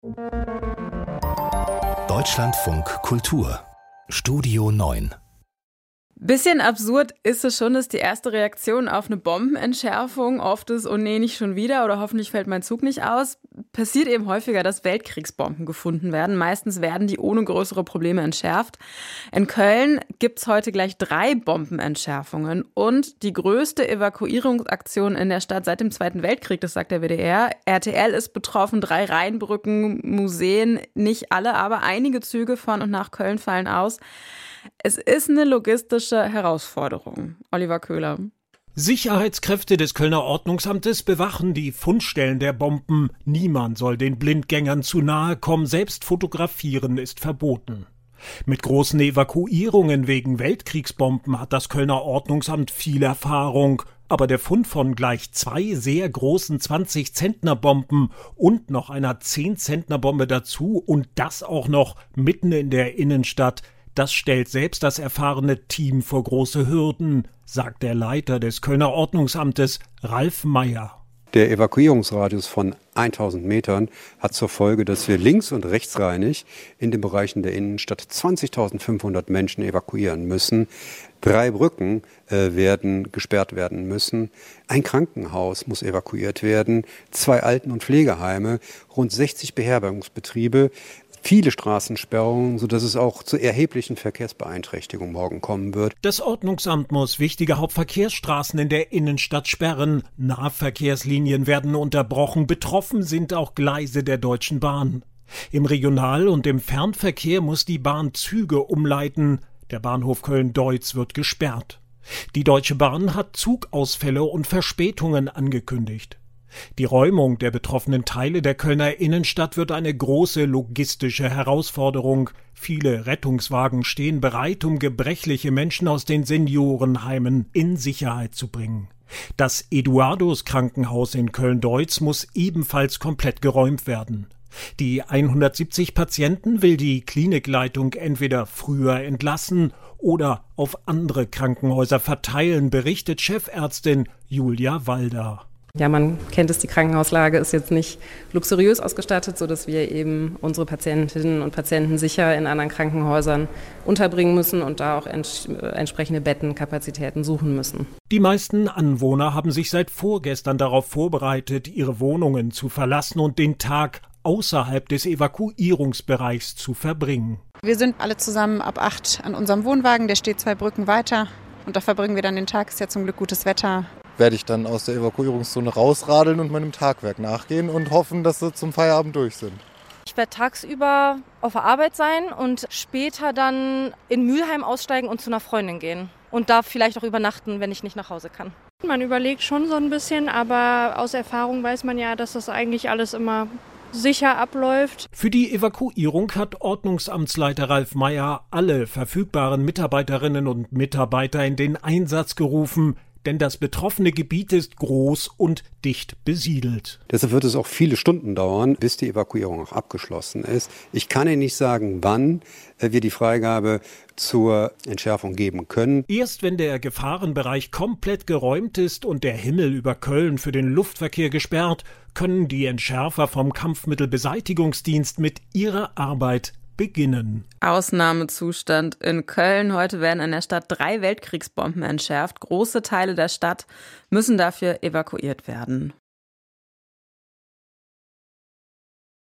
Deutschlandfunk Kultur Studio 9. Bisschen absurd ist es schon, dass die erste Reaktion auf eine Bombenentschärfung oft ist, oh nee, nicht schon wieder oder hoffentlich fällt mein Zug nicht aus. Passiert eben häufiger, dass Weltkriegsbomben gefunden werden. Meistens werden die ohne größere Probleme entschärft. In Köln gibt's heute gleich 3 Bombenentschärfungen und die größte Evakuierungsaktion in der Stadt seit dem Zweiten Weltkrieg, das sagt der WDR. RTL ist betroffen, 3 Rheinbrücken, Museen, nicht alle, aber einige Züge von und nach Köln fallen aus. Es ist eine logistische Herausforderung. Oliver Köhler. Sicherheitskräfte des Kölner Ordnungsamtes bewachen die Fundstellen der Bomben. Niemand soll den Blindgängern zu nahe kommen, selbst fotografieren ist verboten. Mit großen Evakuierungen wegen Weltkriegsbomben hat das Kölner Ordnungsamt viel Erfahrung. Aber der Fund von gleich 2 sehr großen 20-Zentner-Bomben und noch einer 10-Zentner-Bombe dazu und das auch noch mitten in der Innenstadt, das stellt selbst das erfahrene Team vor große Hürden, sagt der Leiter des Kölner Ordnungsamtes, Ralf Meyer. Der Evakuierungsradius von 1000 Metern hat zur Folge, dass wir links- und rechtsreinig in den Bereichen der Innenstadt 20.500 Menschen evakuieren müssen. 3 Brücken werden gesperrt werden müssen. Ein Krankenhaus muss evakuiert werden. 2 Alten- und Pflegeheime, rund 60 Beherbergungsbetriebe. Viele Straßensperrungen, sodass es auch zu erheblichen Verkehrsbeeinträchtigungen morgen kommen wird. Das Ordnungsamt muss wichtige Hauptverkehrsstraßen in der Innenstadt sperren. Nahverkehrslinien werden unterbrochen. Betroffen sind auch Gleise der Deutschen Bahn. Im Regional- und im Fernverkehr muss die Bahn Züge umleiten. Der Bahnhof Köln-Deutz wird gesperrt. Die Deutsche Bahn hat Zugausfälle und Verspätungen angekündigt. Die Räumung der betroffenen Teile der Kölner Innenstadt wird eine große logistische Herausforderung. Viele Rettungswagen stehen bereit, um gebrechliche Menschen aus den Seniorenheimen in Sicherheit zu bringen. Das Eduardus-Krankenhaus in Köln-Deutz muss ebenfalls komplett geräumt werden. Die 170 Patienten will die Klinikleitung entweder früher entlassen oder auf andere Krankenhäuser verteilen, berichtet Chefärztin Julia Walder. Ja, man kennt es, die Krankenhauslage ist jetzt nicht luxuriös ausgestattet, sodass wir eben unsere Patientinnen und Patienten sicher in anderen Krankenhäusern unterbringen müssen und da auch entsprechende Bettenkapazitäten suchen müssen. Die meisten Anwohner haben sich seit vorgestern darauf vorbereitet, ihre Wohnungen zu verlassen und den Tag außerhalb des Evakuierungsbereichs zu verbringen. Wir sind alle zusammen ab 8 an unserem Wohnwagen, der steht 2 Brücken weiter und da verbringen wir dann den Tag, ist ja zum Glück gutes Wetter. Werde ich dann aus der Evakuierungszone rausradeln und meinem Tagwerk nachgehen und hoffen, dass sie zum Feierabend durch sind. Ich werde tagsüber auf der Arbeit sein und später dann in Mülheim aussteigen und zu einer Freundin gehen. Und da vielleicht auch übernachten, wenn ich nicht nach Hause kann. Man überlegt schon so ein bisschen, aber aus Erfahrung weiß man ja, dass das eigentlich alles immer sicher abläuft. Für die Evakuierung hat Ordnungsamtsleiter Ralf Meyer alle verfügbaren Mitarbeiterinnen und Mitarbeiter in den Einsatz gerufen, denn das betroffene Gebiet ist groß und dicht besiedelt. Deshalb wird es auch viele Stunden dauern, bis die Evakuierung auch abgeschlossen ist. Ich kann Ihnen nicht sagen, wann wir die Freigabe zur Entschärfung geben können. Erst wenn der Gefahrenbereich komplett geräumt ist und der Himmel über Köln für den Luftverkehr gesperrt, können die Entschärfer vom Kampfmittelbeseitigungsdienst mit ihrer Arbeit beginnen. Ausnahmezustand in Köln. Heute werden in der Stadt 3 Weltkriegsbomben entschärft. Große Teile der Stadt müssen dafür evakuiert werden.